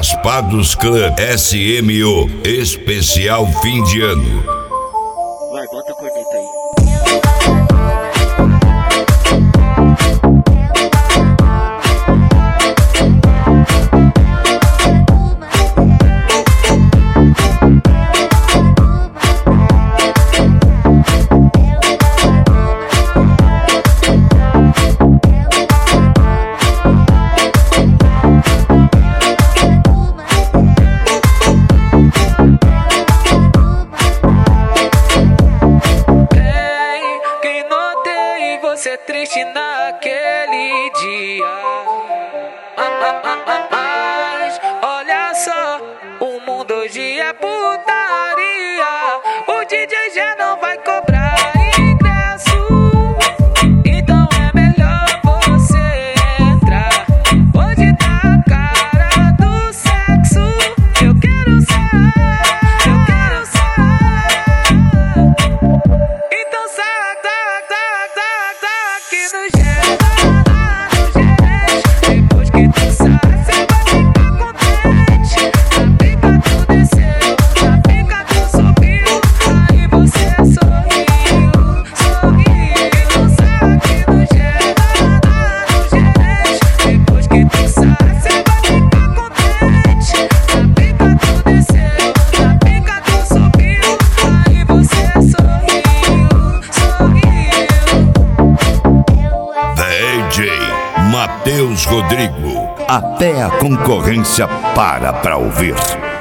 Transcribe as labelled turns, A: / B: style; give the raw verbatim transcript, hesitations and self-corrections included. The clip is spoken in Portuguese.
A: Raspados Clã S M O especial fim de ano.
B: Vai, bota a corneta aí.
C: Ser triste naquele dia, mas olha só, o mundo hoje é putaria. O D J já não vai cobrar ingresso, então é melhor você entrar. Hoje tá a cara do sexo. Eu quero ser, eu quero ser. Então sai, sai, sai, sai, sai aqui no gelo, depois que tu sai, cê vai ficar contente. A pica tu desceu, a pica tu subiu, aí você sorriu, sorriu. Então sai aqui no gelo, depois que tu sai, cê vai ficar contente. A pica tu desceu, a pica tu subiu, aí você sorriu, sorriu.
A: D J Matheus Rodrigo. Até a concorrência para pra ouvir.